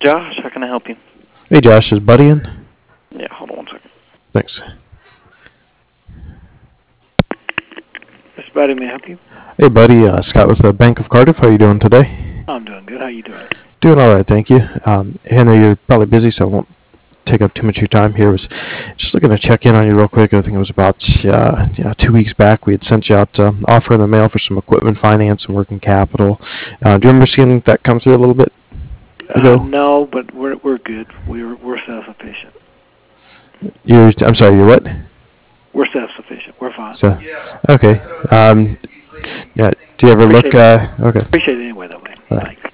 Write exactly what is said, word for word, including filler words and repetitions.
Josh. How can I help you? Hey, Josh, is Buddy in? Yeah, hold on one second. Thanks. Mister Buddy, may I help you? Hey, Buddy, uh, Scott with the Bank of Cardiff. How are you doing today? I'm doing good. How you doing? Doing all right, thank you. Um, I know you're probably busy, so I won't take up too much of your time here. I was just looking to check in on you real quick. I think it was about uh, yeah, two weeks back. We had sent you out uh, offer in the mail for some equipment finance and working capital. Uh, do you remember seeing that come through a little bit ago? Uh, no, but we're we're good. We're we're self-sufficient. You're, I'm sorry, you're what? We're self-sufficient. We're fine. So, okay. Um, yeah. Do you ever Appreciate look? Uh, okay. Appreciate it anyway, though, man. All right. Thanks.